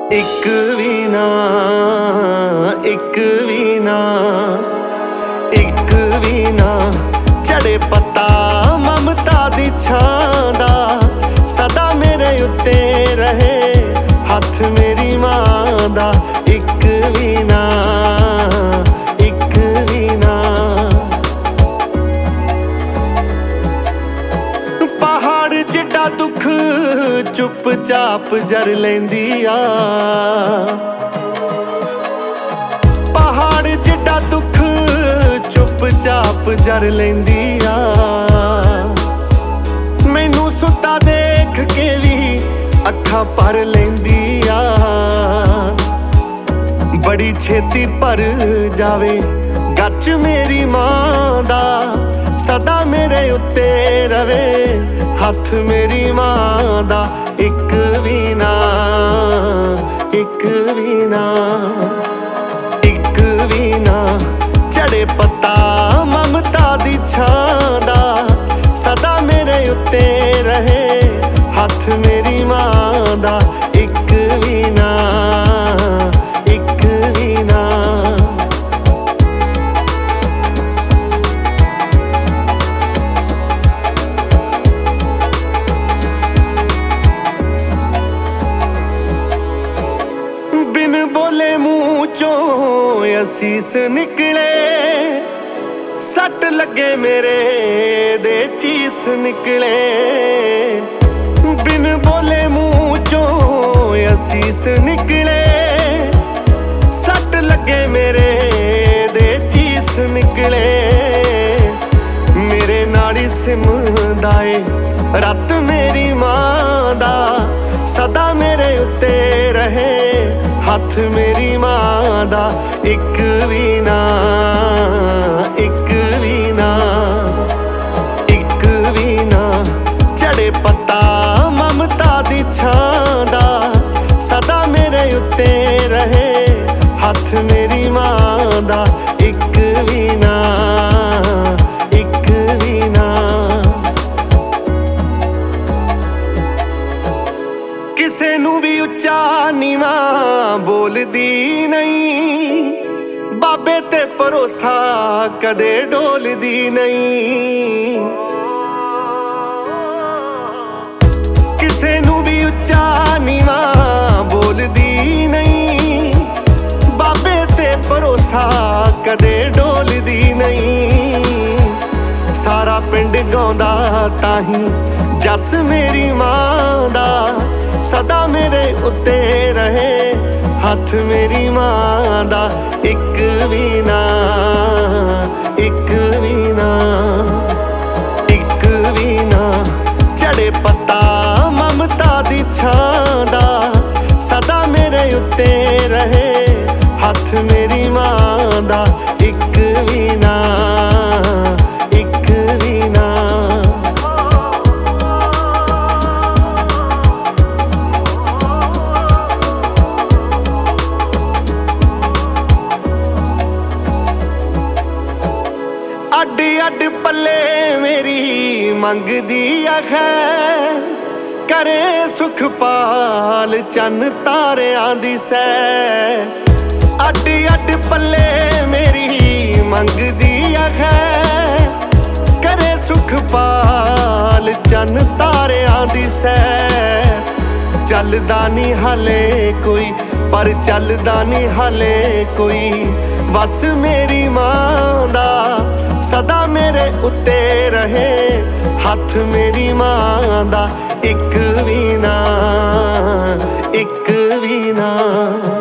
ਇੱਕ ਵੀ ਨਾ, ਇੱਕ ਵੀ ਨਾ, ਇੱਕ ਵੀ ਨਾ ਝੜੇ ਪੱਤਾ ਮਮਤਾ ਦੀ ਛਾਂ ਦਾ। ਸਦਾ ਮੇਰੇ ਉੱਤੇ ਰਹੇ ਹੱਥ ਮੇਰੀ ਮਾਂ ਦਾ। ਇੱਕ ਵੀ ਨਾ, ਇੱਕ ਵੀ ਨਾ। ਪਹਾੜ ਜਿੱਡਾ ਦੁੱਖ ਚੁੱਪ ਚਾਪ ਜਰ ਲੈਂਦੀ ਆ। ਪਹਾੜ ਜਿੱਡਾ ਦੁੱਖ ਚੁੱਪ ਚਾਪ ਜਰ ਲੈਂਦੀ ਆ। ਮੈਨੂੰ ਸੁੱਤਾ ਦੇਖ ਕੇ ਵੀ ਅੱਖਾਂ ਭਰ ਲੈਂਦੀ ਆ। ਬੜੀ ਛੇਤੀ ਭਰ ਜਾਵੇ ਗੱਚ ਮੇਰੀ ਮਾਂ ਦਾ। ਸਦਾ ਮੇਰੇ ਉੱਤੇ ਰਵੇ ਹੱਥ ਮੇਰੀ ਮਾਂ ਦਾ। ਇੱਕ ਵੀ ਨਾ, ਇੱਕ ਵੀ ਨਾ, ਇੱਕ ਵੀ ਨਾ ਝੜੇ ਪੱਤਾ ਮਮਤਾ ਦੀ ਛਾਂ ਦਾ। ਸਦਾ ਮੇਰੇ ਉੱਤੇ ਰਹੇ ਹੱਥ ਮੇਰੀ ਮਾਂ ਦਾ। ਇੱਕ ਵੀ ਨਾ, ਇੱਕ ਵੀ ਨਾ। ਬਿਨ ਬੋਲੇ ਮੂੰਹ ਚੋਂ ਅਸੀਸ ਨਿਕਲੇ। ਸੱਟ ਲੱਗੇ ਮੇਰੇ ਦੇ ਚੀਸ ਨਿਕਲੇ। ਬਿਨ ਬੋਲੇ ਮੂੰਹ ਚੋਂ ਅਸੀਸ ਨਿਕਲੇ। ਸੱਟ ਲੱਗੇ ਮੇਰੇ ਦੇ ਚੀਸ ਨਿਕਲੇ। ਮੇਰੇ ਨਾੜੀ ਸਿਮਦਾ ਏ ਰੱਤ ਮੇਰੀ ਮਾਂ ਦਾ। ਸਦਾ ਮੇਰੇ ਉੱਤੇ ਰਹੇ ਹੱਥ ਮੇਰੀ ਮਾਂ ਦਾ। ਇੱਕ ਵੀ ਨਾ, ਇੱਕ ਵੀ ਨਾ, ਇੱਕ ਵੀ ਨਾ ਝੜੇ ਪੱਤਾ ਮਮਤਾ ਦੀ ਛਾਂ ਦਾ। ਸਦਾ ਮੇਰੇ ਉੱਤੇ ਰਹੇ ਹੱਥ ਮੇਰੀ ਮਾਂ ਦਾ। ਇੱਕ ਵੀ ਨਾ, ਇੱਕ ਵੀ ਨਾ। ਕਿਸੇ ਨੂੰ ਵੀ ਉੱਚਾ ਨੀਵਾਂ ਬੋਲਦੀ ਨਹੀਂ। ਬਾਬੇ ਤੇ ਭਰੋਸਾ ਕਦੇ ਡੋਲਦੀ ਨਹੀਂ। ਕਿਸੇ ਨੂੰ ਵੀ ਉੱਚਾ ਨੀਵਾਂ ਬੋਲਦੀ ਨਹੀਂ। ਬਾਬੇ ਤੇ ਭਰੋਸਾ ਕਦੇ ਡੋਲਦੀ ਨਹੀਂ। ਸਾਰਾ ਪਿੰਡ ਗਾਉਂਦਾ ਤਾਹੀਂ ਜਸ ਮੇਰੀ ਮਾਂ ਦਾ। ਸਦਾ ਮੇਰੇ ਉੱਤੇ ਰਹੇ ਹੱਥ ਮੇਰੀ ਮਾਂ ਦਾ। ਇੱਕ ਵੀ ਨਾ, ਇੱਕ ਵੀ ਨਾ, ਇੱਕ ਵੀ ਨਾ ਝੜੇ ਪੱਤਾ ਮਮਤਾ ਦੀ ਛਾਂ ਦਾ। ਸਦਾ ਮੇਰੇ ਉੱਤੇ ਰਹੇ ਹੱਥ ਮੇਰੀ ਮਾਂ ਦਾ। ਇੱਕ ਵੀ ਨਾ, ਇੱਕ ਵੀ ਨਾ। ਅੱਡ ਅੱਡ ਪੱਲੇ ਮੇਰੀ ਮੰਗਦੀ ਆ ਖੈਰ। ਕਰੇ ਸੁਖਪਾਲ ਚੰਨ ਤਾਰਿਆਂ ਦੀ ਸੈਰ। ਅੱਡ ਅੱਡ ਪੱਲੇ ਮੇਰੀ ਮੰਗਦੀ ਆ ਖੈਰ। ਕਰੇ ਸੁਖਪਾਲ ਚੰਨ ਤਾਰਿਆਂ ਦੀ ਸੈਰ। ਚੱਲਦਾ ਨੀ ਹਾਲੇ ਕੋਈ, ਪਰ ਚੱਲਦਾ ਨੀ ਹਾਲੇ ਕੋਈ ਵਸ ਮੇਰੀ ਮਾਂ ਦਾ। ਸਦਾ ਮੇਰੇ ਉੱਤੇ ਰਹੇ ਹੱਥ ਮੇਰੀ ਮਾਂ ਦਾ। ਇੱਕ ਵੀ ਨਾ, ਇੱਕ ਵੀ ਨਾ।